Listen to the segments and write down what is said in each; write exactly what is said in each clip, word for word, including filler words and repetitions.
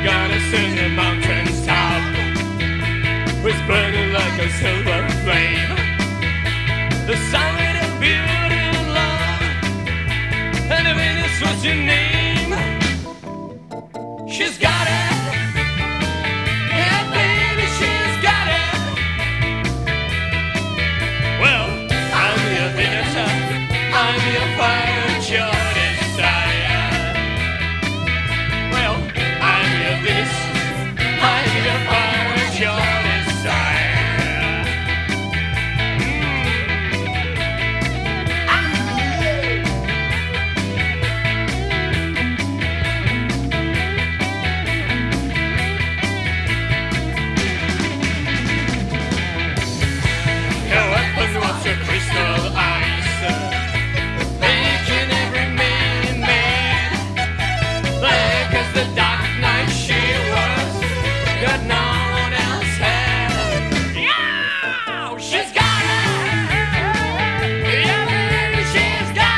got us in the mountain's top, was burning like a silver flame. The sound of beauty and love, and if Venus was your name, she's got it. Yeah, baby, she's got it. Well, I'm your Venus, I'm your fire, your desire. Well, I'm your Venus, I'm your fire, your desire. What's your crystal eyes, making every man mad, black as the dark night she was, got no one else had. Yeah, she's got it. Yeah, baby, she's got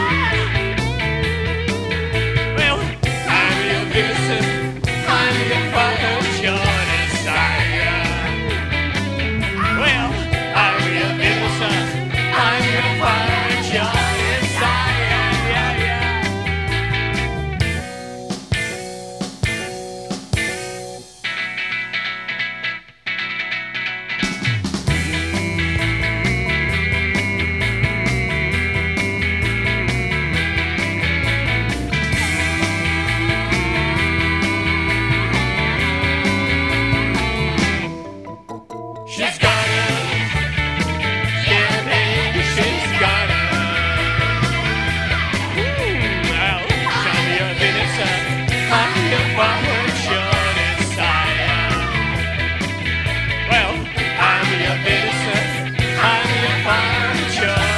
it. Well, I'm your Venus, I'm your fire, your desire. Well, I'm your Venus, I'm your fire, your desire, yeah, yeah. She's got it. Yeah, baby, she's got it. Mm, well, I'm your Venus, I'm your fire, your desire. Well, I'm your Venus, I'm your fire, your desire.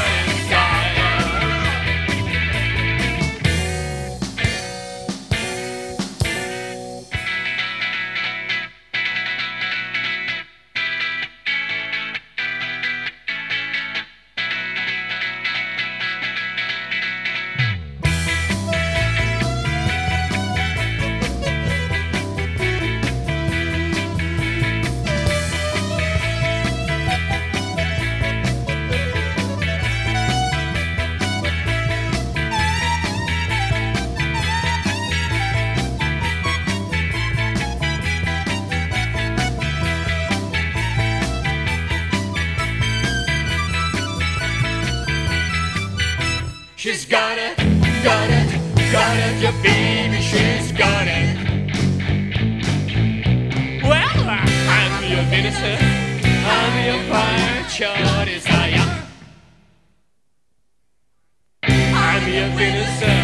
She's got it, got it, got it, your baby, she's got it. Well, I'm your Venus, I'm your fire, your desire. I'm your Venus.